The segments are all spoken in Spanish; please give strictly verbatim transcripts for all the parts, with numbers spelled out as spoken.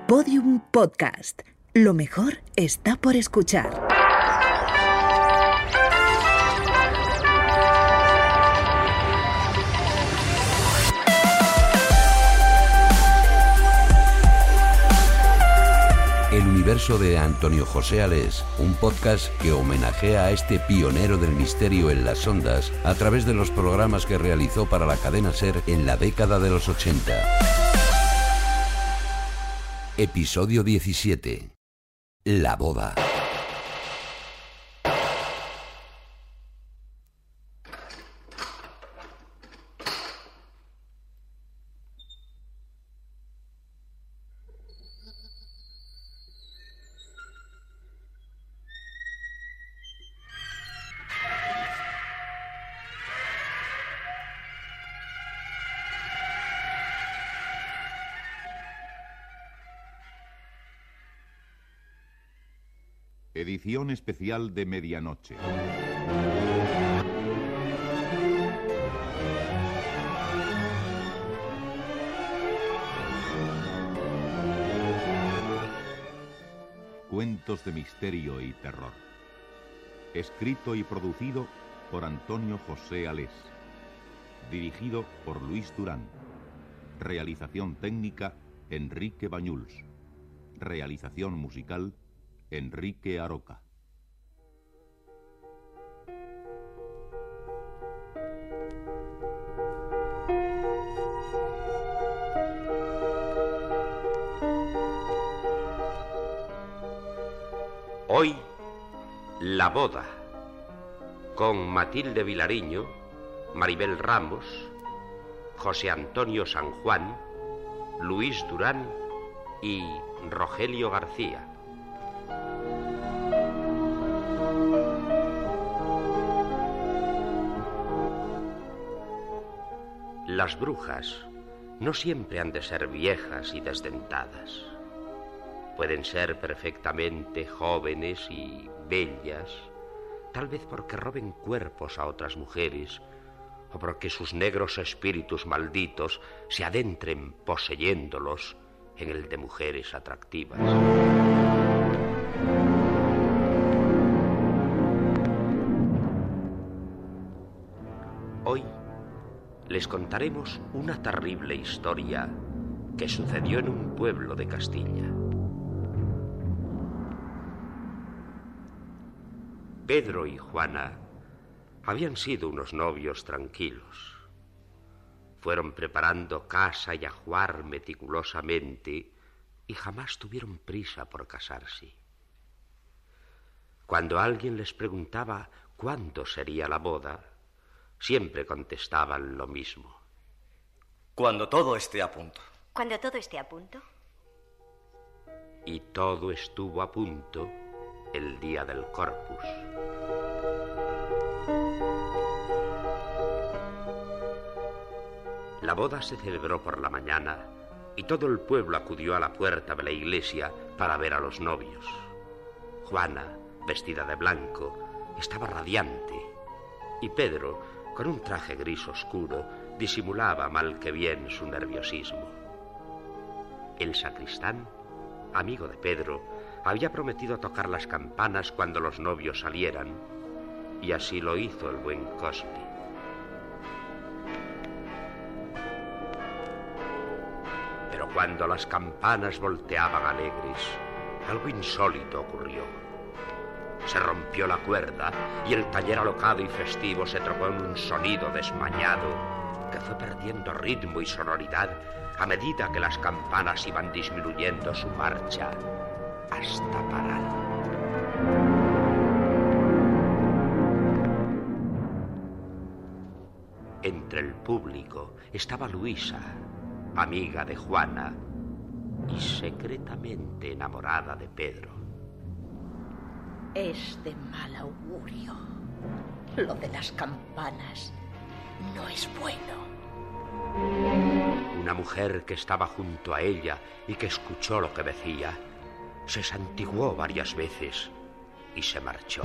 Podium Podcast. Lo mejor está por escuchar. El universo de Antonio José Alés, un podcast que homenajea a este pionero del misterio en las ondas a través de los programas que realizó para la cadena SER en la década de los ochenta. Episodio diecisiete. La boda. Edición especial de medianoche. Cuentos de misterio y terror. Escrito y producido por Antonio José Alés. Dirigido por Luis Durán. Realización técnica, Enrique Bañuls. Realización musical, Enrique Aroca. Hoy, la boda, con Matilde Vilariño, Maribel Ramos, José Antonio San Juan, Luis Durán y Rogelio García. Las brujas no siempre han de ser viejas y desdentadas. Pueden ser perfectamente jóvenes y bellas, tal vez porque roben cuerpos a otras mujeres o porque sus negros espíritus malditos se adentren poseyéndolos en el de mujeres atractivas. Hoy les contaremos una terrible historia que sucedió en un pueblo de Castilla. Pedro y Juana habían sido unos novios tranquilos. Fueron preparando casa y ajuar meticulosamente y jamás tuvieron prisa por casarse. Cuando alguien les preguntaba cuándo sería la boda, siempre contestaban lo mismo. Cuando todo esté a punto. Cuando todo esté a punto. Y todo estuvo a punto el día del Corpus. La boda se celebró por la mañana y todo el pueblo acudió a la puerta de la iglesia para ver a los novios. Juana, vestida de blanco, estaba radiante y Pedro, con un traje gris oscuro, disimulaba mal que bien su nerviosismo. El sacristán, amigo de Pedro, había prometido tocar las campanas cuando los novios salieran, y así lo hizo el buen Cosme. Pero cuando las campanas volteaban alegres, algo insólito ocurrió. Se rompió la cuerda y el taller alocado y festivo se trocó en un sonido desmañado que fue perdiendo ritmo y sonoridad a medida que las campanas iban disminuyendo su marcha hasta parar. Entre el público estaba Luisa, amiga de Juana y secretamente enamorada de Pedro. Es de mal augurio. Lo de las campanas no es bueno. Una mujer que estaba junto a ella y que escuchó lo que decía, se santiguó varias veces y se marchó.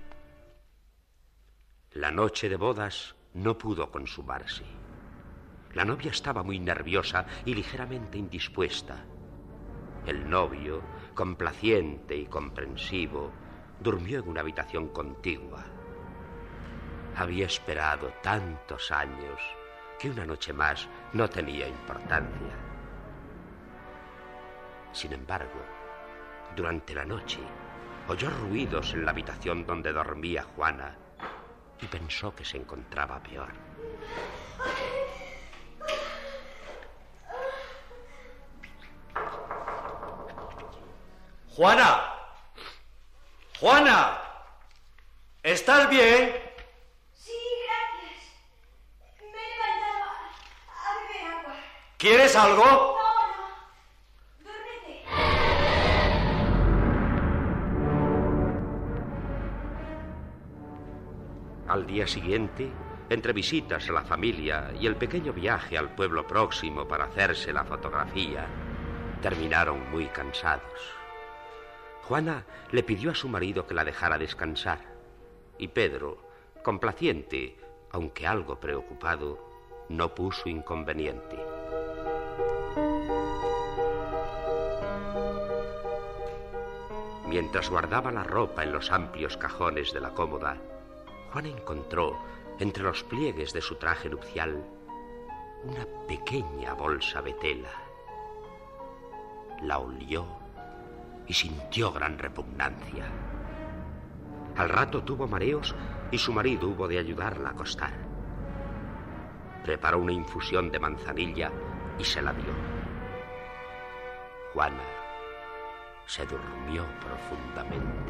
La noche de bodas no pudo consumarse. La novia estaba muy nerviosa y ligeramente indispuesta. El novio, complaciente y comprensivo, durmió en una habitación contigua. Había esperado tantos años que una noche más no tenía importancia. Sin embargo, durante la noche oyó ruidos en la habitación donde dormía Juana y pensó que se encontraba peor. ¡Juana! ¡Juana! ¿Estás bien? Sí, gracias. Me he levantado a, a beber agua. ¿Quieres algo? No, no. Duérmete. Al día siguiente, entre visitas a la familia y el pequeño viaje al pueblo próximo para hacerse la fotografía, terminaron muy cansados. Juana le pidió a su marido que la dejara descansar, y Pedro, complaciente, aunque algo preocupado, no puso inconveniente. Mientras guardaba la ropa en los amplios cajones de la cómoda, Juana encontró, entre los pliegues de su traje nupcial, una pequeña bolsa de tela. La olió y sintió gran repugnancia. Al rato tuvo mareos y su marido hubo de ayudarla a acostar. Preparó una infusión de manzanilla y se la dio. Juana se durmió profundamente.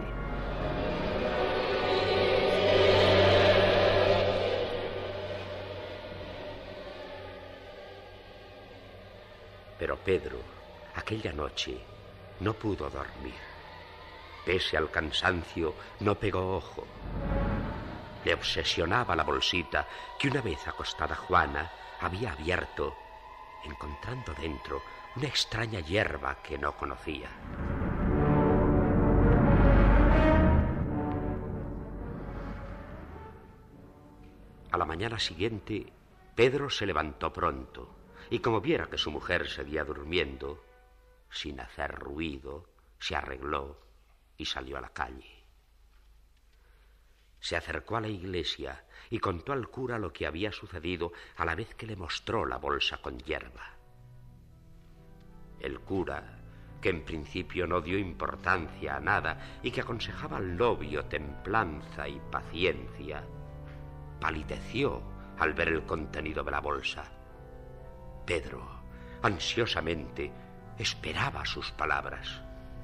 Pero Pedro, aquella noche, no pudo dormir. Pese al cansancio, no pegó ojo. Le obsesionaba la bolsita que una vez acostada Juana había abierto, encontrando dentro una extraña hierba que no conocía. A la mañana siguiente, Pedro se levantó pronto y como viera que su mujer seguía durmiendo, sin hacer ruido, se arregló y salió a la calle. Se acercó a la iglesia y contó al cura lo que había sucedido a la vez que le mostró la bolsa con hierba. El cura, que en principio no dio importancia a nada y que aconsejaba al novio templanza y paciencia, palideció al ver el contenido de la bolsa. Pedro, ansiosamente, esperaba sus palabras.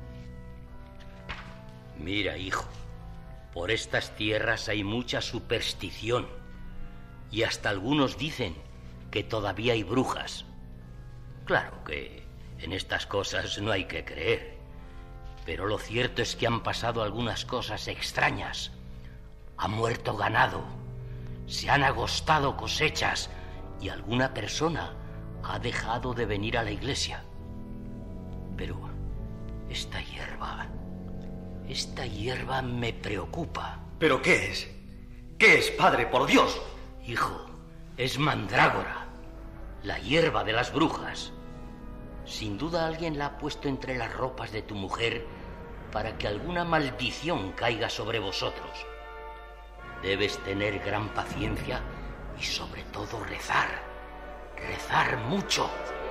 Mira, hijo, por estas tierras hay mucha superstición y hasta algunos dicen que todavía hay brujas. Claro que en estas cosas no hay que creer, pero lo cierto es que han pasado algunas cosas extrañas. Ha muerto ganado, se han agostado cosechas y alguna persona ha dejado de venir a la iglesia. Pero esta hierba, esta hierba me preocupa. ¿Pero qué es? ¿Qué es, padre, por Dios? Hijo, es mandrágora, la hierba de las brujas. Sin duda alguien la ha puesto entre las ropas de tu mujer para que alguna maldición caiga sobre vosotros. Debes tener gran paciencia y sobre todo rezar, rezar mucho.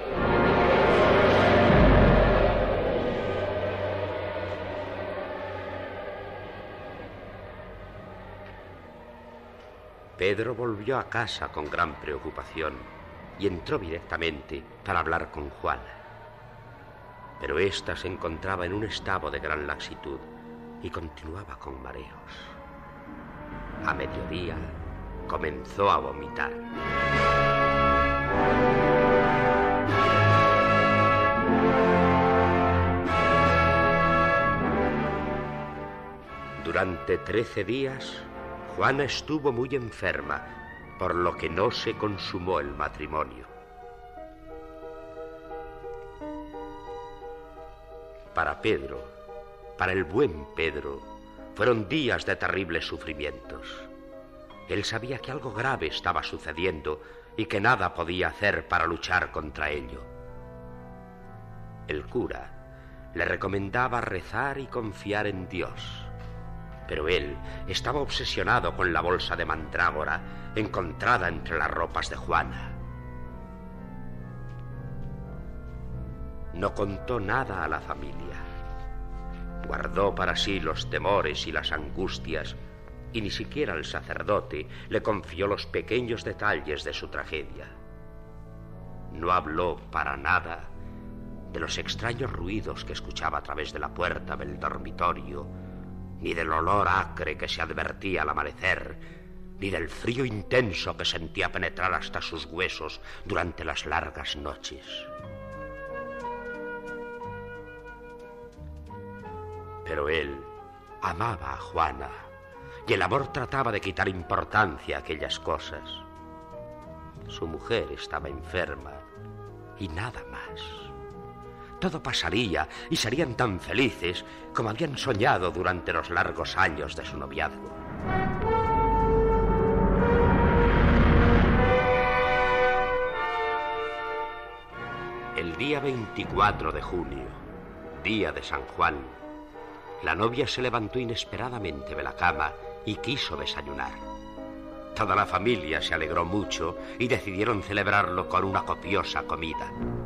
Pedro volvió a casa con gran preocupación y entró directamente para hablar con Juana. Pero ésta se encontraba en un estado de gran laxitud y continuaba con mareos. A mediodía comenzó a vomitar. Durante trece días, Juana estuvo muy enferma, por lo que no se consumó el matrimonio. Para Pedro, para el buen Pedro, fueron días de terribles sufrimientos. Él sabía que algo grave estaba sucediendo y que nada podía hacer para luchar contra ello. El cura le recomendaba rezar y confiar en Dios, pero él estaba obsesionado con la bolsa de mandrágora encontrada entre las ropas de Juana. No contó nada a la familia. Guardó para sí los temores y las angustias, y ni siquiera el sacerdote le confió los pequeños detalles de su tragedia. No habló para nada de los extraños ruidos que escuchaba a través de la puerta del dormitorio, ni del olor acre que se advertía al amanecer, ni del frío intenso que sentía penetrar hasta sus huesos durante las largas noches. Pero él amaba a Juana, y el amor trataba de quitar importancia a aquellas cosas. Su mujer estaba enferma y nada más. Todo pasaría y serían tan felices como habían soñado durante los largos años de su noviazgo. El día veinticuatro de junio, día de San Juan, la novia se levantó inesperadamente de la cama y quiso desayunar. Toda la familia se alegró mucho y decidieron celebrarlo con una copiosa comida.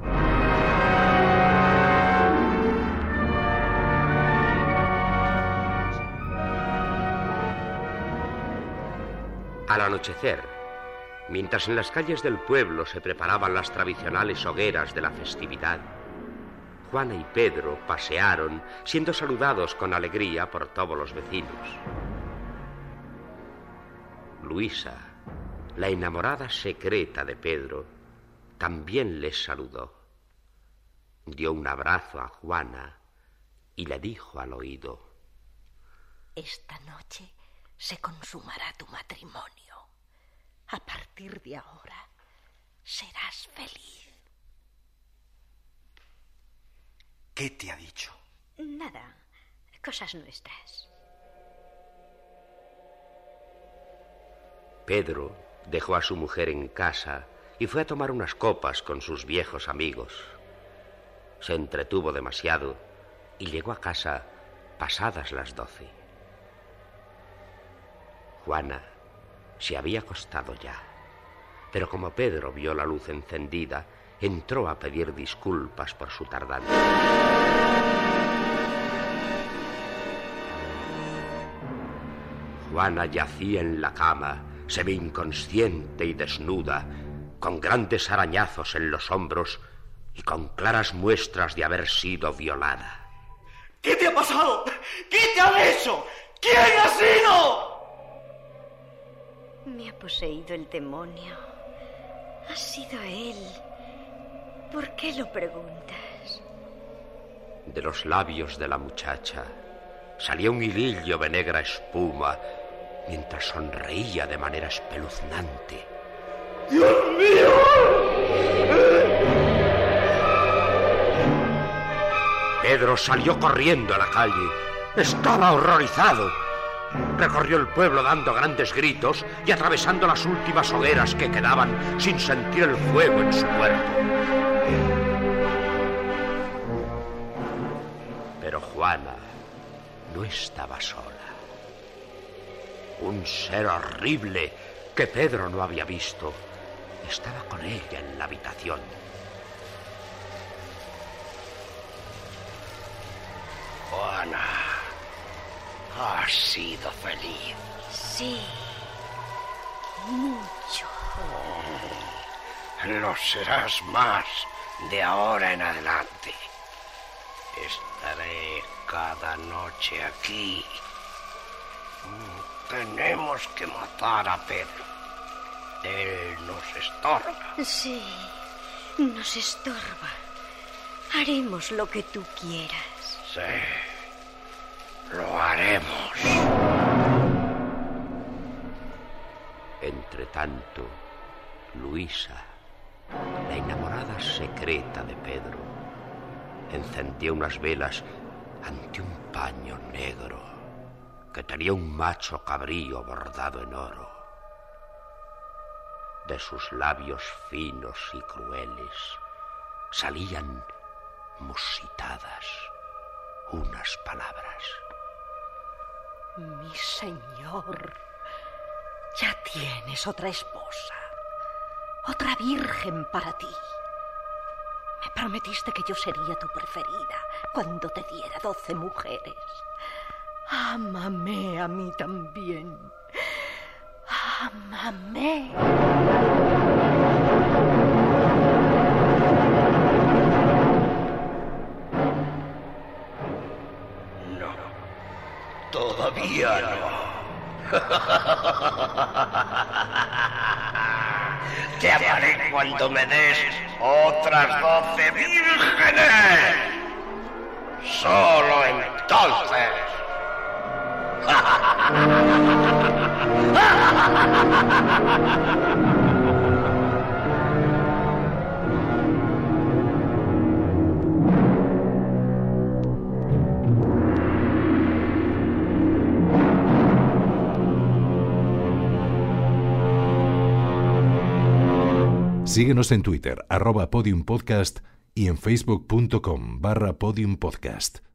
Al anochecer, mientras en las calles del pueblo se preparaban las tradicionales hogueras de la festividad, Juana y Pedro pasearon, siendo saludados con alegría por todos los vecinos. Luisa, la enamorada secreta de Pedro, también les saludó. Dio un abrazo a Juana y le dijo al oído: esta noche se consumará tu matrimonio. A partir de ahora serás feliz. ¿Qué te ha dicho? Nada, cosas nuestras. Pedro dejó a su mujer en casa y fue a tomar unas copas con sus viejos amigos. Se entretuvo demasiado y llegó a casa pasadas las doce. Juana se había acostado ya, pero como Pedro vio la luz encendida, entró a pedir disculpas por su tardanza. Juana yacía en la cama, semi-inconsciente y desnuda, con grandes arañazos en los hombros y con claras muestras de haber sido violada. ¿Qué te ha pasado? ¿Qué te ha hecho? ¿Quién ha sido? Me ha poseído el demonio. Ha sido él. ¿Por qué lo preguntas? De los labios de la muchacha salía un hilillo de negra espuma mientras sonreía de manera espeluznante. ¡Dios mío! Pedro salió corriendo a la calle. Estaba horrorizado. Recorrió el pueblo dando grandes gritos y atravesando las últimas hogueras que quedaban sin sentir el fuego en su cuerpo. Pero Juana no estaba sola. Un ser horrible que Pedro no había visto estaba con ella en la habitación. Juana, has sido feliz. Sí, mucho. Oh, lo serás más de ahora en adelante. Estaré cada noche aquí. Tenemos que matar a Pedro. Él nos estorba. Sí, nos estorba. Haremos lo que tú quieras. Sí, lo haremos. Entretanto, Luisa, la enamorada secreta de Pedro, encendió unas velas ante un paño negro que tenía un macho cabrío bordado en oro. De sus labios finos y crueles salían musitadas unas palabras. Mi señor, ya tienes otra esposa, otra virgen para ti. Me prometiste que yo sería tu preferida cuando te diera doce mujeres. Ámame a mí también. Ámame. No, todavía no. Te amaré cuando me des otras doce vírgenes. Solo entonces. Síguenos en Twitter, arroba Podium Podcast, y en facebook punto com barra Podium Podcast.